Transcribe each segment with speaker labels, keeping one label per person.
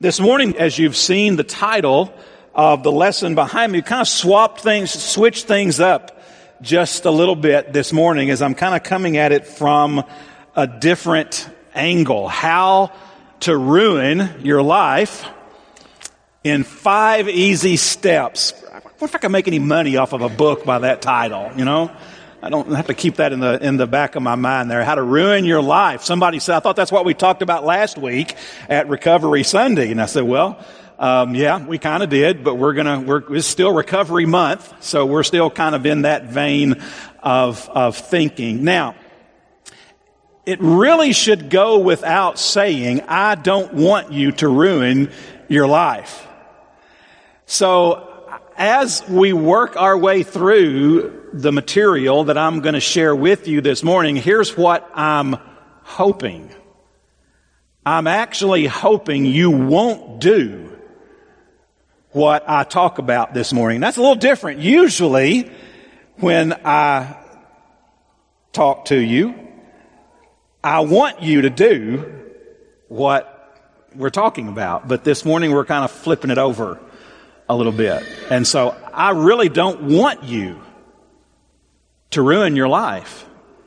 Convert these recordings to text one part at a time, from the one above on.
Speaker 1: This morning, as you've seen the title of the lesson behind me, we kind of switched things up just a little bit this morning as I'm kind of coming at it from a different angle. How to ruin your life in 5 easy steps. What if I can make any money off of a book by that title, you know? I don't have to keep that in the back of my mind there. How to ruin your life. Somebody said, I thought that's what we talked about last week at Recovery Sunday. And I said, well, yeah, we kind of did, but it's still Recovery Month. So we're still kind of in that vein of thinking. Now, it really should go without saying, I don't want you to ruin your life. So as we work our way through the material that I'm going to share with you this morning, here's what I'm hoping. I'm actually hoping you won't do what I talk about this morning. That's a little different. Usually, when I talk to you, I want you to do what we're talking about. But this morning, we're kind of flipping it over a little bit. And so I really don't want you to ruin your life.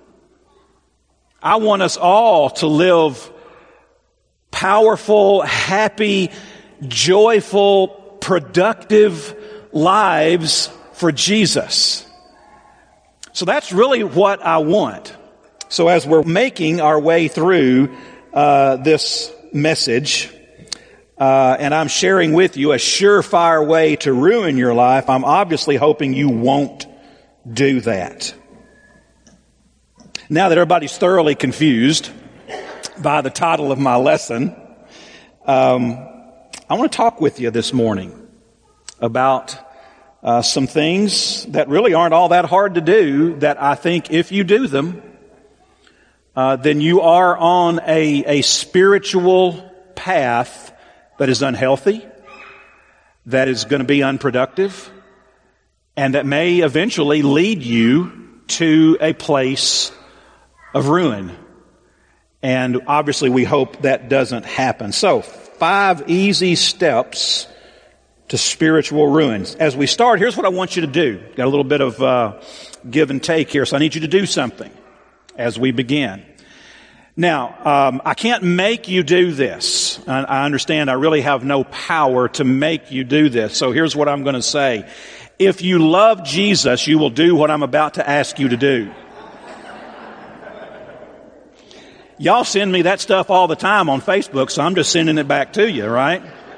Speaker 1: I want us all to live powerful, happy, joyful, productive lives for Jesus. So that's really what I want. So as we're making our way through this message, and I'm sharing with you a surefire way to ruin your life, I'm obviously hoping you won't do that. Now that everybody's thoroughly confused by the title of my lesson, I want to talk with you this morning about some things that really aren't all that hard to do, that I think if you do them, then you are on a spiritual path that is unhealthy, that is going to be unproductive, and that may eventually lead you to a place of ruin. And obviously we hope that doesn't happen. So, 5 easy steps to spiritual ruin. As we start, here's what I want you to do. Got a little bit of give and take here, so I need you to do something as we begin. Now, I can't make you do this. I understand I really have no power to make you do this. So here's what I'm going to say. If you love Jesus, you will do what I'm about to ask you to do. Y'all send me that stuff all the time on Facebook, so I'm just sending it back to you, right?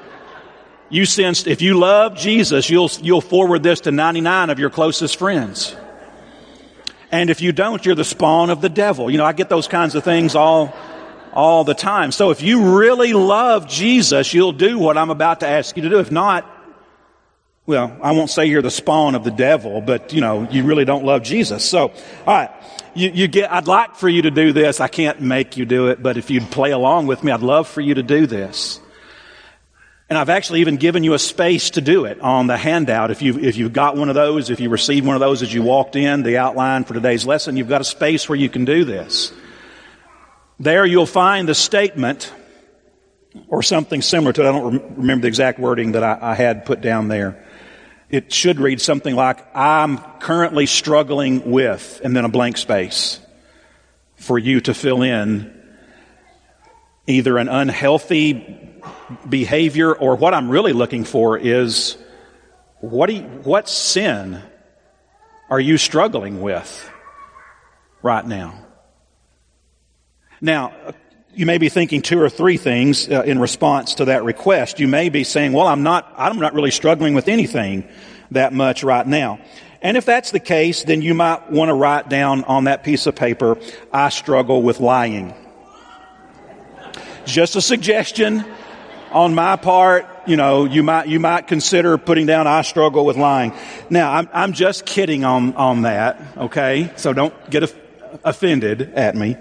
Speaker 1: If you love Jesus, you'll forward this to 99 of your closest friends. And if you don't, you're the spawn of the devil. You know, I get those kinds of things all the time. So if you really love Jesus, you'll do what I'm about to ask you to do. If not, well, I won't say you're the spawn of the devil, but, you know, you really don't love Jesus. So, all right, I'd like for you to do this. I can't make you do it, but if you'd play along with me, I'd love for you to do this. And I've actually even given you a space to do it on the handout. If you've got one of those, if you received one of those as you walked in, the outline for today's lesson, you've got a space where you can do this. There you'll find the statement, or something similar to it. I don't remember the exact wording that I had put down there. It should read something like, I'm currently struggling with, and then a blank space for you to fill in either an unhealthy behavior, or what I'm really looking for is, what sin are you struggling with right now? Now, you may be thinking 2 or 3 things in response to that request. You may be saying, well, I'm not really struggling with anything that much right now. And if that's the case, then you might want to write down on that piece of paper, I struggle with lying. Just a suggestion on my part. You know, you might consider putting down, I struggle with lying. Now, I'm just kidding on that, okay? So don't get offended at me.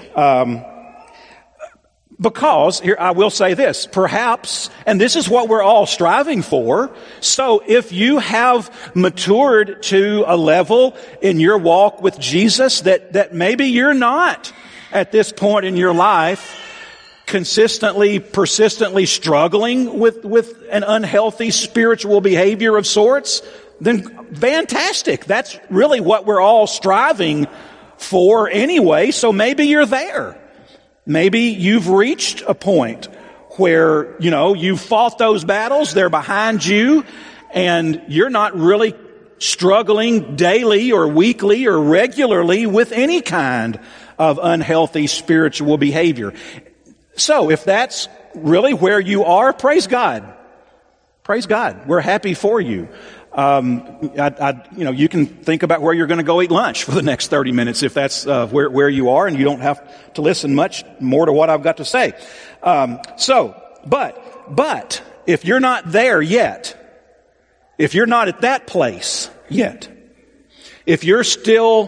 Speaker 1: Because, here I will say this, perhaps, and this is what we're all striving for, so if you have matured to a level in your walk with Jesus that maybe you're not at this point in your life consistently, persistently struggling with an unhealthy spiritual behavior of sorts, then fantastic. That's really what we're all striving for anyway. So maybe you're there. Maybe you've reached a point where, you've fought those battles, they're behind you, and you're not really struggling daily or weekly or regularly with any kind of unhealthy spiritual behavior. So if that's really where you are, praise God. Praise God. We're happy for you. You can think about where you're going to go eat lunch for the next 30 minutes if that's where you are, and you don't have to listen much more to what I've got to say. But if you're not there yet, if you're not at that place yet, if you still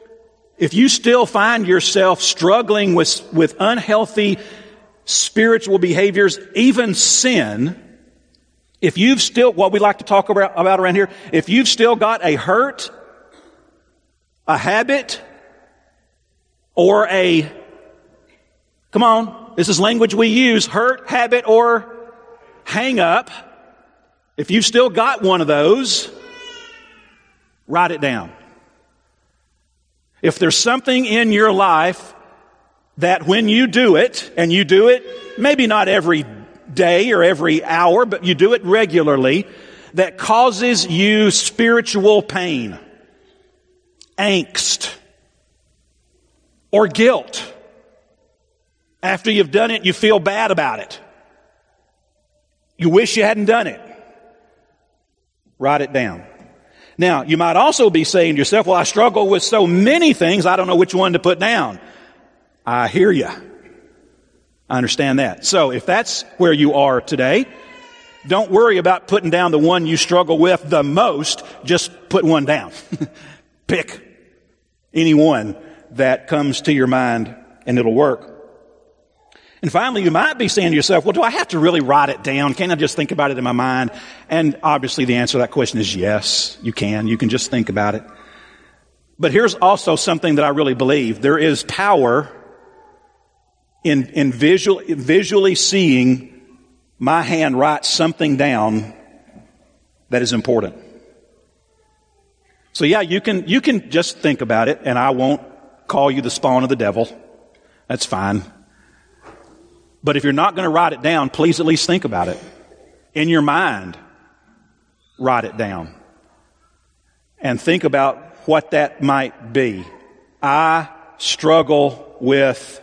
Speaker 1: find yourself struggling with unhealthy spiritual behaviors, even sin, if you've still, what we like to talk about around here, if you've still got a hurt, a habit, or come on, this is language we use, hurt, habit, or hang up, if you've still got one of those, write it down. If there's something in your life that when you do it, and you do it maybe not every day or every hour, but you do it regularly, that causes you spiritual pain, angst, or guilt. After you've done it, you feel bad about it. You wish you hadn't done it. Write it down. Now, you might also be saying to yourself, well, I struggle with so many things, I don't know which one to put down. I hear you. I understand that. So if that's where you are today, don't worry about putting down the one you struggle with the most. Just put one down. Pick any one that comes to your mind and it'll work. And finally, you might be saying to yourself, well, do I have to really write it down? Can't I just think about it in my mind? And obviously the answer to that question is yes, you can. You can just think about it. But here's also something that I really believe. There is power in visually seeing my hand write something down that is important. So yeah, you can just think about it, and I won't call you the spawn of the devil. That's fine. But if you're not going to write it down, please at least think about it. In your mind, write it down. And think about what that might be. I struggle with,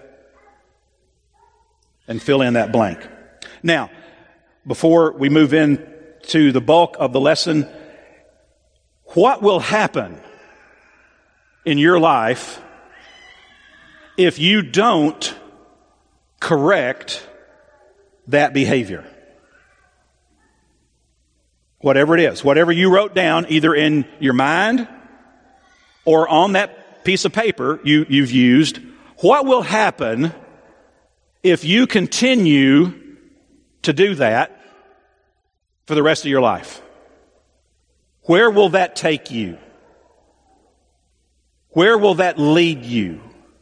Speaker 1: and fill in that blank. Now, before we move into the bulk of the lesson, what will happen in your life if you don't correct that behavior? Whatever it is, whatever you wrote down, either in your mind or on that piece of paper you've used, what will happen if you continue to do that for the rest of your life? Where will that take you? Where will that lead you?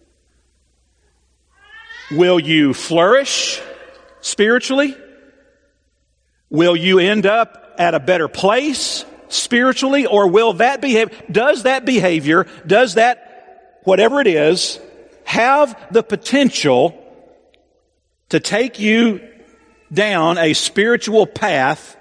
Speaker 1: Will you flourish spiritually? Will you end up at a better place spiritually? Or will that behavior, does that, whatever it is, have the potential to take you down a spiritual path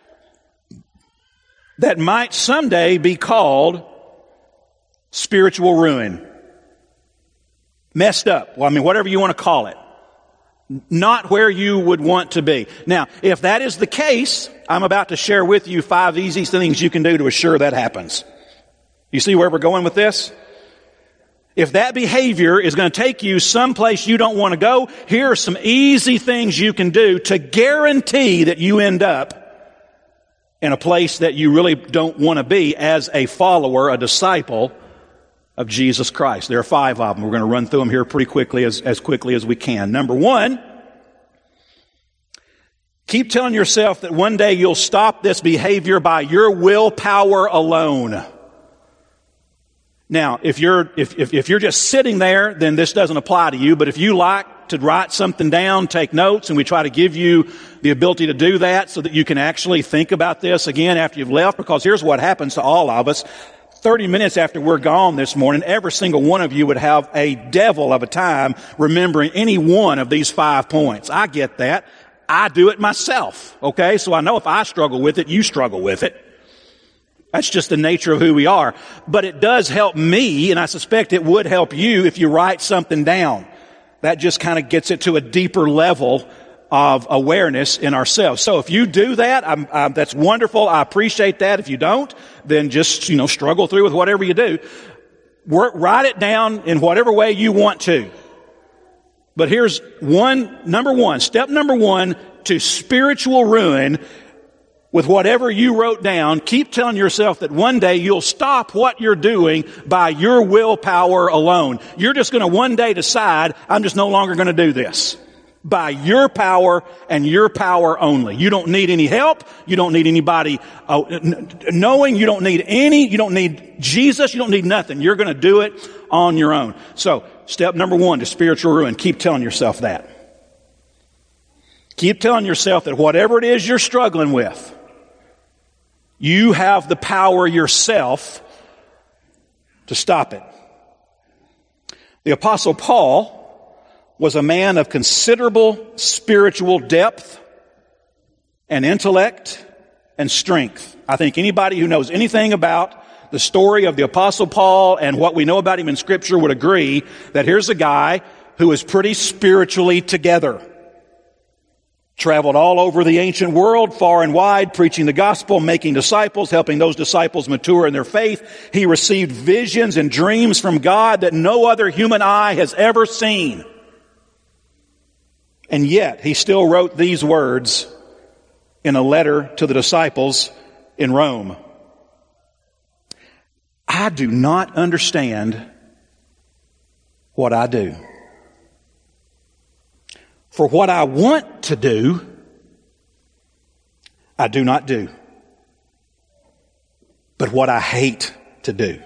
Speaker 1: that might someday be called spiritual ruin? Messed up. Well, whatever you want to call it. Not where you would want to be. Now, if that is the case, I'm about to share with you 5 easy things you can do to assure that happens. You see where we're going with this? If that behavior is going to take you someplace you don't want to go, here are some easy things you can do to guarantee that you end up in a place that you really don't want to be as a follower, a disciple of Jesus Christ. There are 5 of them. We're going to run through them here pretty quickly, as quickly as we can. Number 1, keep telling yourself that one day you'll stop this behavior by your willpower alone. Now, if you're just sitting there, then this doesn't apply to you. But if you like like to write something down, take notes, and we try to give you the ability to do that so that you can actually think about this again after you've left, because here's what happens to all of us. 30 minutes after we're gone this morning, every single one of you would have a devil of a time remembering any one of these 5 points. I get that. I do it myself, okay? So I know if I struggle with it, you struggle with it. That's just the nature of who we are. But it does help me, and I suspect it would help you if you write something down. That just kind of gets it to a deeper level of awareness in ourselves. So if you do that, that's wonderful. I appreciate that. If you don't, then just, struggle through with whatever you do. Write it down in whatever way you want to. But here's step number one to spiritual ruin. With whatever you wrote down, keep telling yourself that one day you'll stop what you're doing by your willpower alone. You're just going to one day decide, I'm just no longer going to do this. By your power and your power only. You don't need any help. You don't need anybody knowing. You don't need Jesus. You don't need nothing. You're going to do it on your own. So, step number one to spiritual ruin, keep telling yourself that. Keep telling yourself that whatever it is you're struggling with, you have the power yourself to stop it. The Apostle Paul was a man of considerable spiritual depth and intellect and strength. I think anybody who knows anything about the story of the Apostle Paul and what we know about him in Scripture would agree that here's a guy who is pretty spiritually together. Traveled all over the ancient world, far and wide, preaching the gospel, making disciples, helping those disciples mature in their faith. He received visions and dreams from God that no other human eye has ever seen. And yet, he still wrote these words in a letter to the disciples in Rome. I do not understand what I do. For what I want to do, I do not do. But what I hate to do.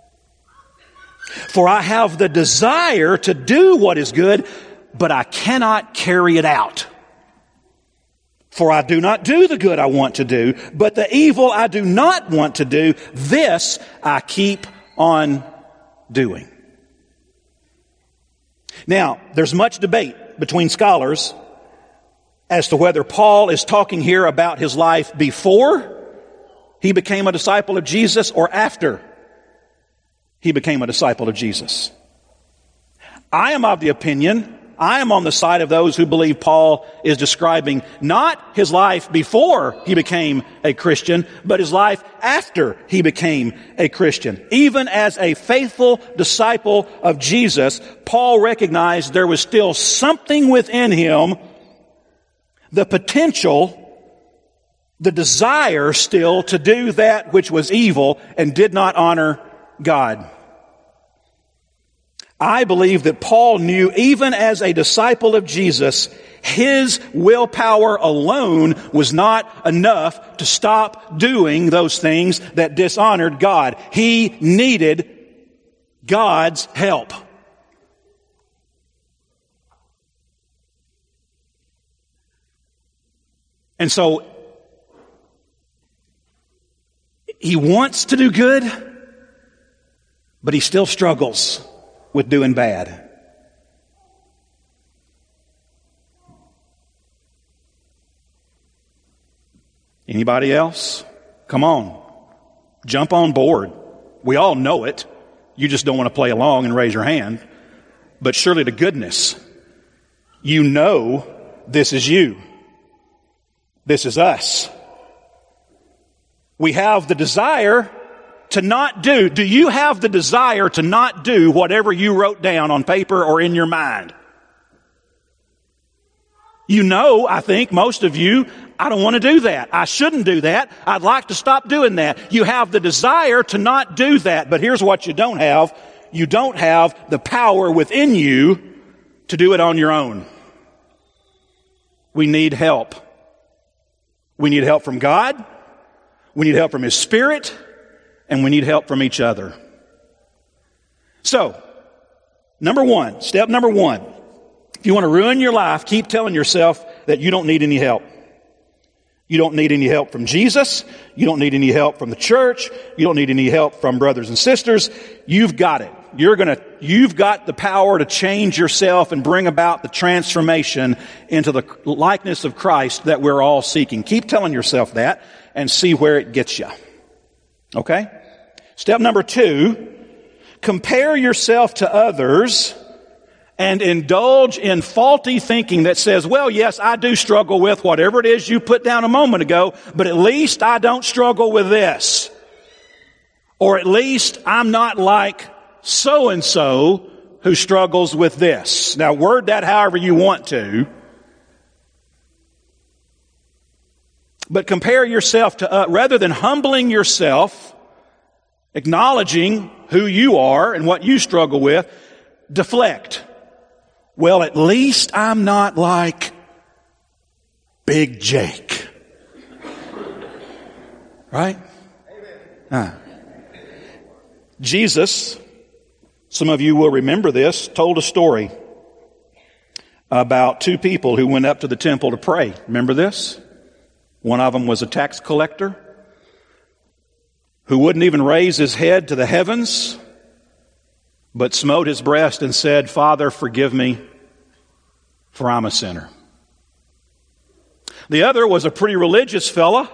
Speaker 1: For I have the desire to do what is good, but I cannot carry it out. For I do not do the good I want to do, but the evil I do not want to do, this I keep on doing. Now, there's much debate between scholars as to whether Paul is talking here about his life before he became a disciple of Jesus or after he became a disciple of Jesus. I am of the opinion, I am on the side of those who believe Paul is describing not his life before he became a Christian, but his life after he became a Christian. Even as a faithful disciple of Jesus, Paul recognized there was still something within him, the potential, the desire still to do that which was evil and did not honor God. I believe that Paul knew, even as a disciple of Jesus, his willpower alone was not enough to stop doing those things that dishonored God. He needed God's help. And so, he wants to do good, but he still struggles with doing bad. Anybody else? Come on. Jump on board. We all know it. You just don't want to play along and raise your hand. But surely to goodness, you know this is you. This is us. We have the desire to not do. Do you have the desire to not do whatever you wrote down on paper or in your mind? You know, I think most of you, I don't want to do that. I shouldn't do that. I'd like to stop doing that. You have the desire to not do that. But here's what you don't have. You don't have the power within you to do it on your own. We need help. We need help from God. We need help from His Spirit. And we need help from each other. So, step number one, If you want to ruin your life, keep telling yourself that you don't need any help. You don't need any help from Jesus. You don't need any help from the church. You don't need any help from brothers and sisters. You've got it. You've got the power to change yourself and bring about the transformation into the likeness of Christ that we're all seeking. Keep telling yourself that and see where it gets you. Okay? Step number 2, compare yourself to others and indulge in faulty thinking that says, well, yes, I do struggle with whatever it is you put down a moment ago, but at least I don't struggle with this. Or at least I'm not like so-and-so who struggles with this. Now, word that however you want to. But compare yourself to, rather than humbling yourself, acknowledging who you are and what you struggle with, deflect. Well, at least I'm not like Big Jake. Right? Jesus, some of you will remember this, told a story about 2 people who went up to the temple to pray. Remember this? One of them was a tax collector who wouldn't even raise his head to the heavens, but smote his breast and said, Father, forgive me, for I'm a sinner. The other was a pretty religious fella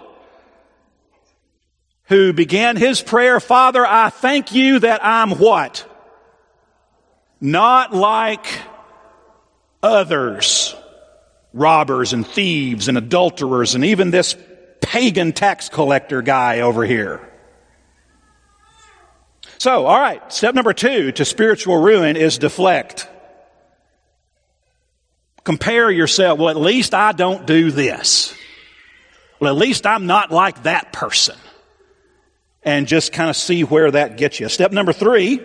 Speaker 1: who began his prayer, Father, I thank you that I'm what? Not like others, robbers and thieves and adulterers and even this pagan tax collector guy over here. So, all right, step number 2 to spiritual ruin is deflect. Compare yourself. Well, at least I don't do this. Well, at least I'm not like that person. And just kind of see where that gets you. Step number 3,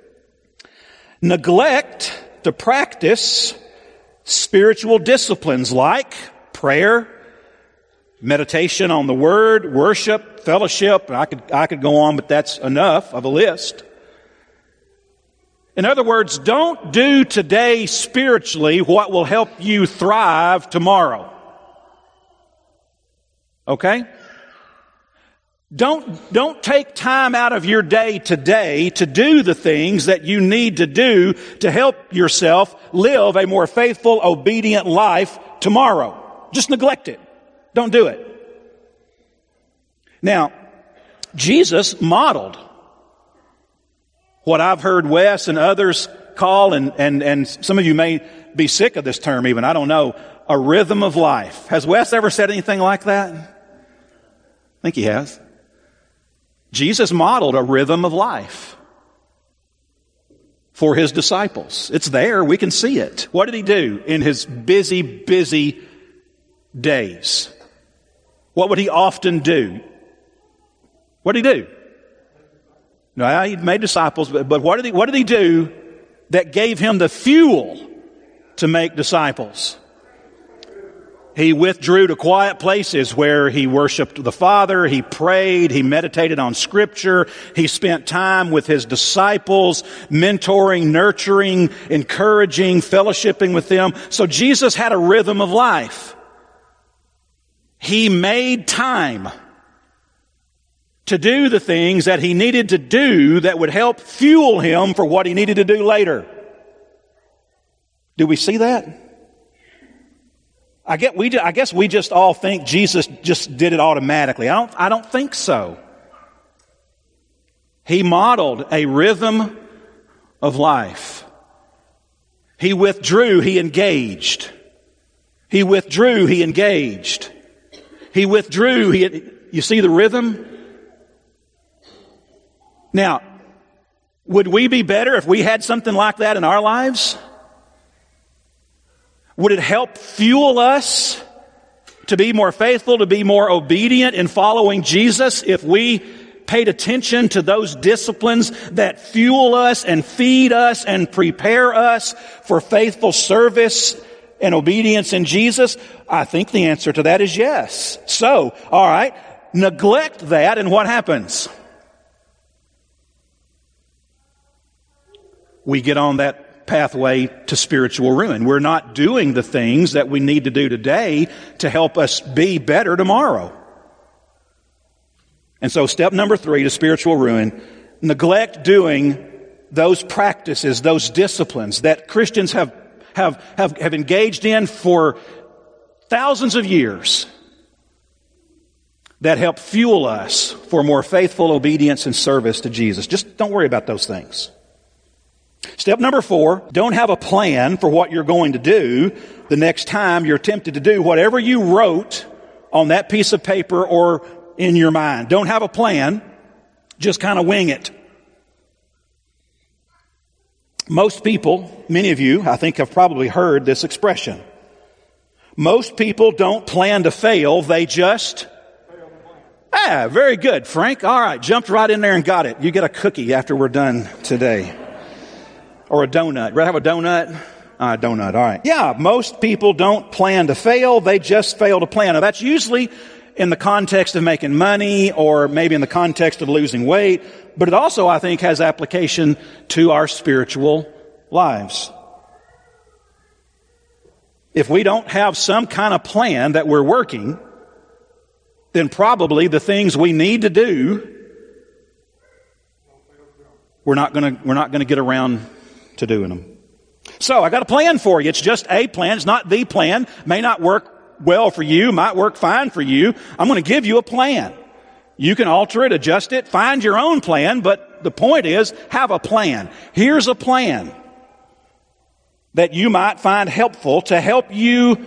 Speaker 1: neglect to practice spiritual disciplines like prayer, meditation on the Word, worship, fellowship. I could go on, but that's enough of a list. In other words, don't do today spiritually what will help you thrive tomorrow. Okay? Don't take time out of your day today to do the things that you need to do to help yourself live a more faithful, obedient life tomorrow. Just neglect it. Don't do it. Now, Jesus modeled what I've heard Wes and others call, and some of you may be sick of this term even, I don't know, a rhythm of life. Has Wes ever said anything like that? I think he has. Jesus modeled a rhythm of life for his disciples. It's there. We can see it. What did he do in his busy, busy days? What would he often do? What did he do? No, he made disciples, but what did he do that gave him the fuel to make disciples? He withdrew to quiet places where he worshiped the Father, he prayed, he meditated on Scripture, he spent time with his disciples, mentoring, nurturing, encouraging, fellowshipping with them. So Jesus had a rhythm of life. He made time to do the things that he needed to do that would help fuel him for what he needed to do later. Do we see that? I guess we just all think Jesus just did it automatically. I don't think so. He modeled a rhythm of life. He withdrew, he engaged. He withdrew, he engaged. He withdrew, you see the rhythm? Now, would we be better if we had something like that in our lives? Would it help fuel us to be more faithful, to be more obedient in following Jesus if we paid attention to those disciplines that fuel us and feed us and prepare us for faithful service and obedience in Jesus? I think the answer to that is yes. So, all right, neglect that and what happens? We get on that pathway to spiritual ruin. We're not doing the things that we need to do today to help us be better tomorrow. And so step number 3 to spiritual ruin, neglect doing those practices, those disciplines that Christians have engaged in for thousands of years that help fuel us for more faithful obedience and service to Jesus. Just don't worry about those things. Step number 4, don't have a plan for what you're going to do the next time you're tempted to do whatever you wrote on that piece of paper or in your mind. Don't have a plan. Just kind of wing it. Most people, many of you, I think have probably heard this expression. Most people don't plan to fail, they just... very good, Frank. All right, jumped right in there and got it. You get a cookie after we're done today. Or a donut. Rather have a donut? A donut, all right. Yeah, most people don't plan to fail, they just fail to plan. Now, that's usually in the context of making money or maybe in the context of losing weight, but it also, I think, has application to our spiritual lives. If we don't have some kind of plan that we're working, then probably the things we need to do, we're not going to get around to doing them. So I got a plan for you. It's just a plan. It's not the plan. May not work well for you. Might work fine for you. I'm going to give you a plan. You can alter it, adjust it, find your own plan, but the point is, have a plan. Here's a plan that you might find helpful to help you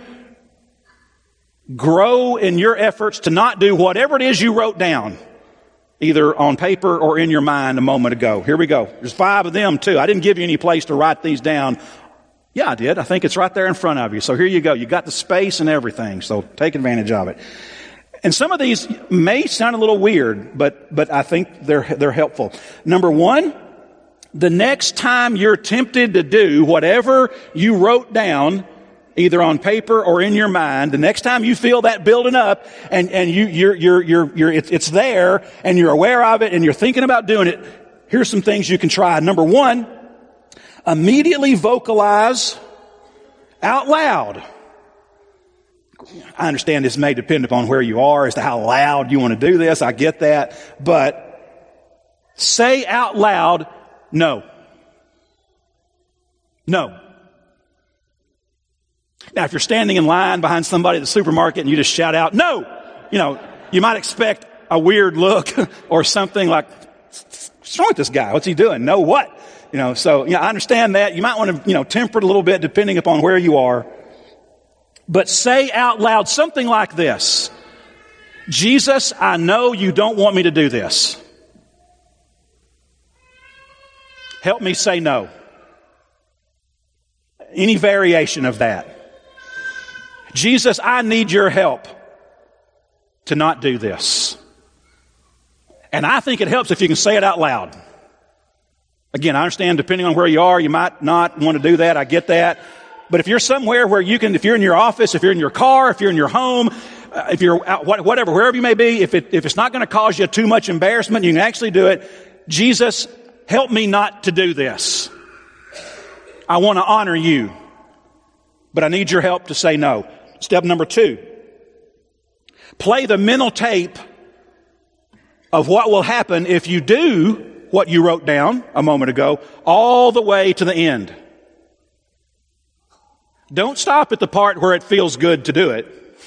Speaker 1: grow in your efforts to not do whatever it is you wrote down, either on paper or in your mind a moment ago. Here we go. There's 5 of them too. I didn't give you any place to write these down. Yeah, I did. I think it's right there in front of you. So here you go. You got the space and everything. So take advantage of it. And some of these may sound a little weird, but I think they're helpful. Number 1, the next time you're tempted to do whatever you wrote down, either on paper or in your mind, the next time you feel that building up and it's there and you're aware of it and you're thinking about doing it, here's some things you can try. Number 1, immediately vocalize out loud. I understand this may depend upon where you are as to how loud you want to do this. I get that. But say out loud, no. No. Now, if you're standing in line behind somebody at the supermarket and you just shout out, no, you might expect a weird look or something like, what's wrong with this guy? What's he doing? No, what? So I understand that. You might want to, temper it a little bit depending upon where you are. But say out loud something like this. Jesus, I know you don't want me to do this. Help me say no. Any variation of that. Jesus, I need your help to not do this. And I think it helps if you can say it out loud. Again, I understand depending on where you are, you might not want to do that. I get that. But if you're somewhere where you can, if you're in your office, if you're in your car, if you're in your home, if you're out, whatever, wherever you may be, if it's not going to cause you too much embarrassment, you can actually do it. Jesus, help me not to do this. I want to honor you, but I need your help to say no. Step number 2. Play the mental tape of what will happen if you do what you wrote down a moment ago all the way to the end. Don't stop at the part where it feels good to do it.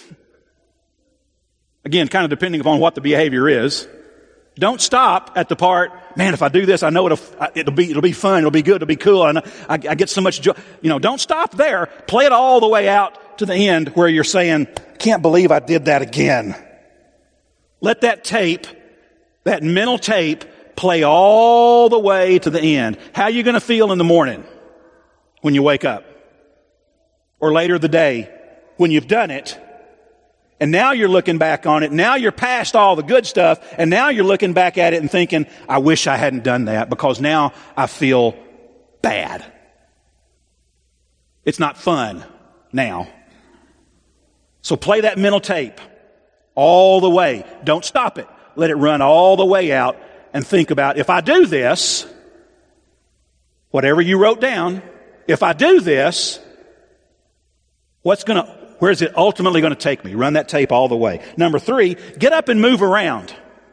Speaker 1: Again, kind of depending upon what the behavior is. Don't stop at the part, man, if I do this, I know it'll be fun, it'll be good, it'll be cool, and I get so much joy. Don't stop there. Play it all the way out to the end where you're saying, can't believe I did that again. Let that tape, that mental tape, play all the way to the end. How are you going to feel in the morning when you wake up? Or later the day when you've done it, and now you're looking back on it, now you're past all the good stuff, and now you're looking back at it and thinking, I wish I hadn't done that because now I feel bad. It's not fun now. So play that mental tape all the way. Don't stop it. Let it run all the way out and think about, if I do this, whatever you wrote down, if I do this, where is it ultimately going to take me? Run that tape all the way. Number 3, get up and move around.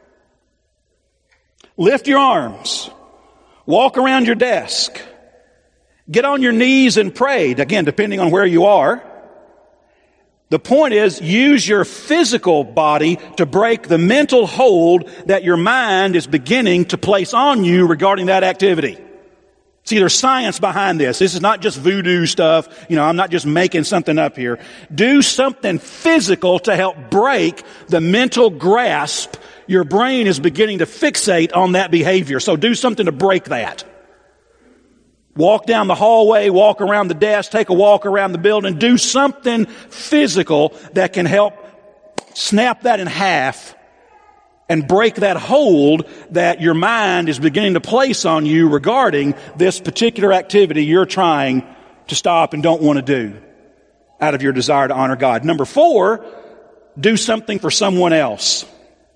Speaker 1: Lift your arms. Walk around your desk. Get on your knees and pray. Again, depending on where you are. The point is, use your physical body to break the mental hold that your mind is beginning to place on you regarding that activity. See, there's science behind this. This is not just voodoo stuff. I'm not just making something up here. Do something physical to help break the mental grasp. Your brain is beginning to fixate on that behavior. So do something to break that. Walk down the hallway, walk around the desk, take a walk around the building. Do something physical that can help snap that in half and break that hold that your mind is beginning to place on you regarding this particular activity you're trying to stop and don't want to do out of your desire to honor God. Number 4, do something for someone else.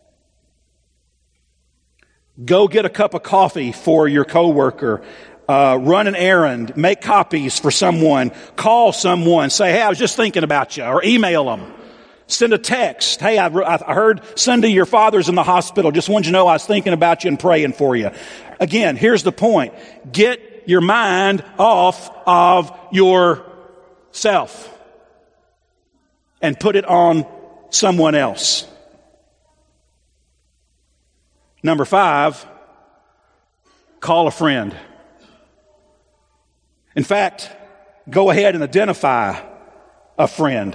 Speaker 1: Go get a cup of coffee for your coworker. Run an errand. Make copies for someone. Call someone. Say, hey, I was just thinking about you. Or email them. Send a text. Hey, I heard Sunday your father's in the hospital. Just wanted you to know I was thinking about you and praying for you. Again, here's the point. Get your mind off of yourself and put it on someone else. Number 5, call a friend. In fact, go ahead and identify a friend.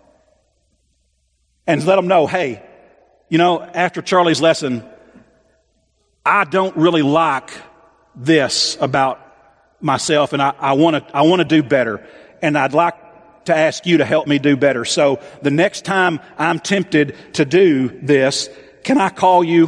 Speaker 1: And let them know, hey, after Charlie's lesson, I don't really like this about myself, and I want to do better. And I'd like to ask you to help me do better. So the next time I'm tempted to do this, can I call you?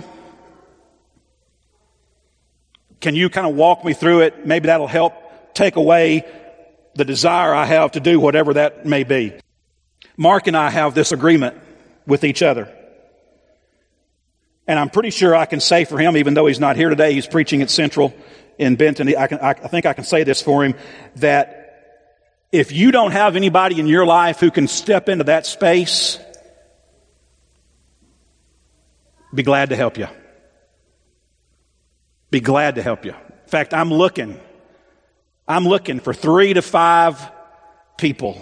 Speaker 1: Can you kind of walk me through it? Maybe that'll help take away the desire I have to do whatever that may be. Mark and I have this agreement with each other. And I'm pretty sure I can say for him, even though he's not here today, he's preaching at Central in Benton. I think I can say this for him, that if you don't have anybody in your life who can step into that space, be glad to help you. Be glad to help you. In fact, I'm looking for 3 to 5 people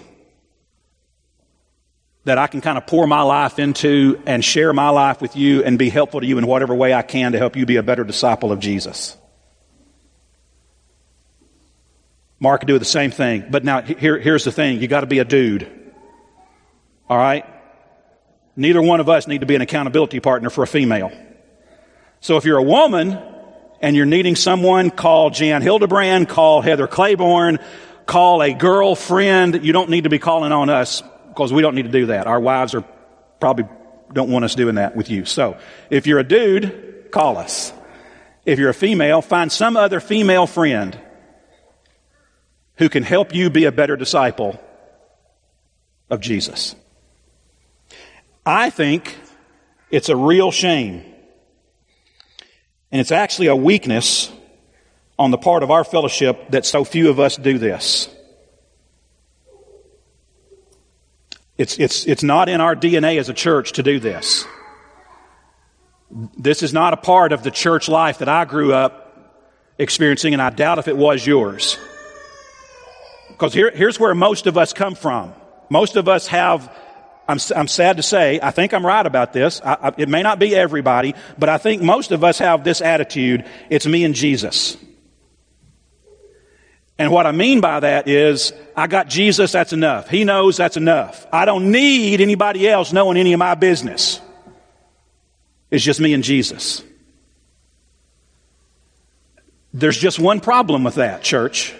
Speaker 1: that I can kind of pour my life into and share my life with you and be helpful to you in whatever way I can to help you be a better disciple of Jesus. Mark can do the same thing. But now here's the thing. You got to be a dude. All right? Neither one of us need to be an accountability partner for a female. So if you're a woman and you're needing someone, call Jan Hildebrand, call Heather Claiborne, call a girlfriend. You don't need to be calling on us, because we don't need to do that. Our wives probably don't want us doing that with you. So if you're a dude, call us. If you're a female, find some other female friend who can help you be a better disciple of Jesus. I think it's a real shame, and it's actually a weakness on the part of our fellowship that so few of us do this. It's not in our DNA as a church to do this. This is not a part of the church life that I grew up experiencing, and I doubt if it was yours. Because here's where most of us come from. Most of us have, I'm sad to say, I think I'm right about this. It may not be everybody, but I think most of us have this attitude: it's me and Jesus. And what I mean by that is, I got Jesus, that's enough. He knows, that's enough. I don't need anybody else knowing any of my business. It's just me and Jesus. There's just one problem with that, church.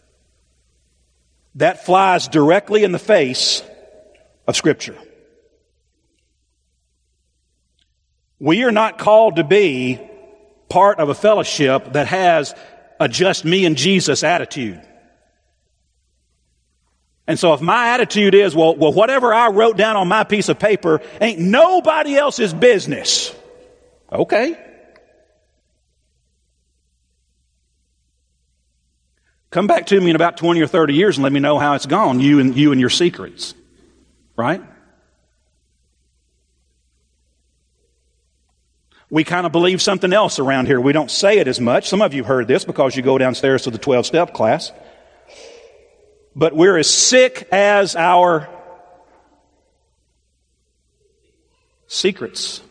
Speaker 1: That flies directly in the face of Scripture. We are not called to be part of a fellowship that has a just me and Jesus attitude. And so if my attitude is, well, whatever I wrote down on my piece of paper ain't nobody else's business. Okay. Come back to me in about 20 or 30 years and let me know how it's gone, you and your secrets. Right? We kind of believe something else around here. We don't say it as much. Some of you have heard this because you go downstairs to the 12-step class. But we're as sick as our secrets.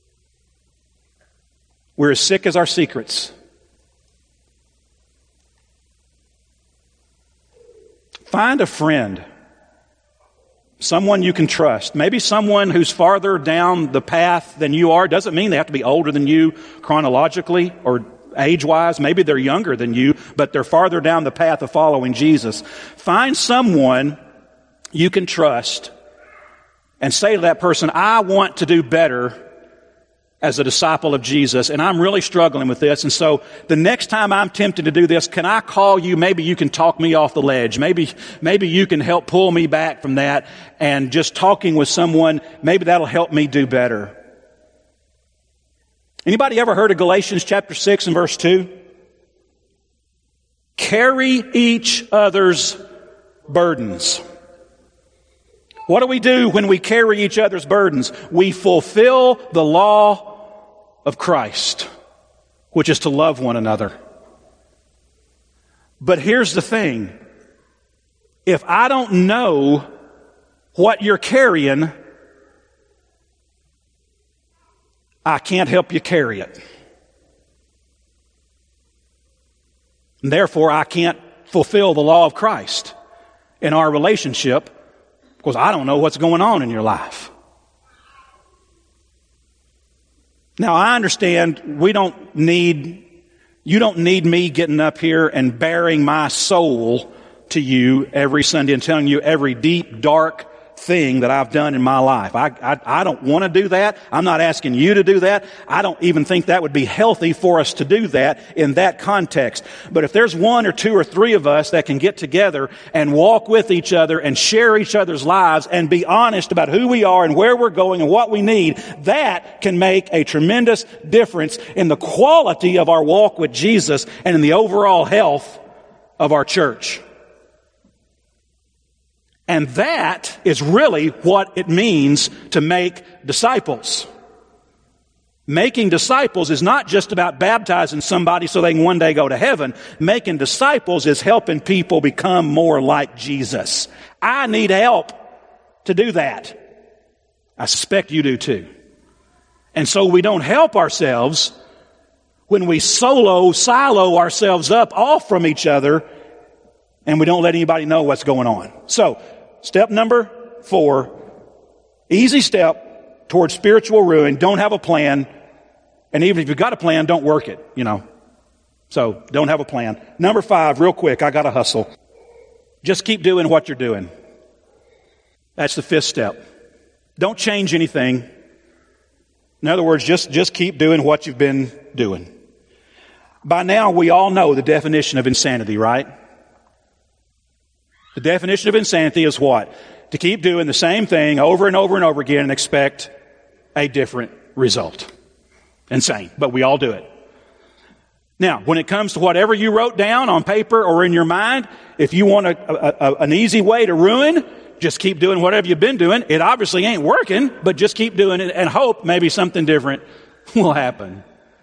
Speaker 1: We're as sick as our secrets. Find a friend. Someone you can trust. Maybe someone who's farther down the path than you are. Doesn't mean they have to be older than you chronologically or age-wise. Maybe they're younger than you, but they're farther down the path of following Jesus. Find someone you can trust and say to that person, I want to do better as a disciple of Jesus, and I'm really struggling with this. And so the next time I'm tempted to do this, can I call you? Maybe you can talk me off the ledge. Maybe you can help pull me back from that. And just talking with someone, maybe that'll help me do better. Anybody ever heard of Galatians chapter 6 and verse 2? Carry each other's burdens. What do we do when we carry each other's burdens? We fulfill the law of Christ, which is to love one another. But here's the thing. If I don't know what you're carrying, I can't help you carry it. And therefore, I can't fulfill the law of Christ in our relationship because I don't know what's going on in your life. Now, I understand you don't need me getting up here and bearing my soul to you every Sunday and telling you every deep, dark thing that I've done in my life. I don't want to do that. I'm not asking you to do that. I don't even think that would be healthy for us to do that in that context. But if there's one or two or three of us that can get together and walk with each other and share each other's lives and be honest about who we are and where we're going and what we need, that can make a tremendous difference in the quality of our walk with Jesus and in the overall health of our church. And that is really what it means to make disciples. Making disciples is not just about baptizing somebody so they can one day go to heaven. Making disciples is helping people become more like Jesus. I need help to do that. I suspect you do too. And so we don't help ourselves when we silo ourselves up off from each other and we don't let anybody know what's going on. So, step number 4, easy step towards spiritual ruin. Don't have a plan. And even if you've got a plan, don't work it, So, don't have a plan. Number 5, real quick, I got to hustle. Just keep doing what you're doing. That's the 5th step. Don't change anything. In other words, just keep doing what you've been doing. By now, we all know the definition of insanity, right? The definition of insanity is what? To keep doing the same thing over and over and over again and expect a different result. Insane, but we all do it. Now, when it comes to whatever you wrote down on paper or in your mind, if you want an easy way to ruin, just keep doing whatever you've been doing. It obviously ain't working, but just keep doing it and hope maybe something different will happen.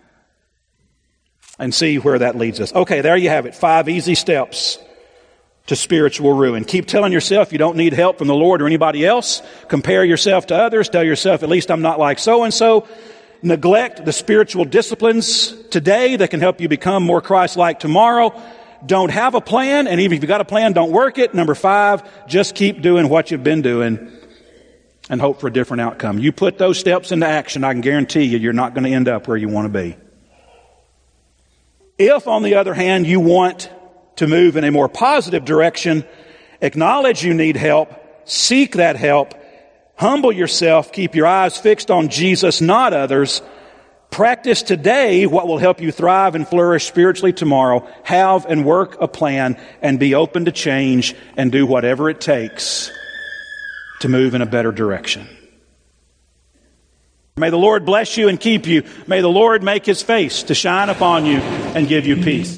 Speaker 1: And see where that leads us. Okay, there you have it. 5 easy steps to spiritual ruin. Keep telling yourself you don't need help from the Lord or anybody else. Compare yourself to others. Tell yourself, at least I'm not like so-and-so. Neglect the spiritual disciplines today that can help you become more Christ-like tomorrow. Don't have a plan, and even if you've got a plan, don't work it. Number 5, just keep doing what you've been doing and hope for a different outcome. You put those steps into action, I can guarantee you're not going to end up where you want to be. If, on the other hand, you want to move in a more positive direction, acknowledge you need help, seek that help, humble yourself, keep your eyes fixed on Jesus, not others. Practice today what will help you thrive and flourish spiritually tomorrow. Have and work a plan and be open to change and do whatever it takes to move in a better direction. May the Lord bless you and keep you. May the Lord make His face to shine upon you and give you peace.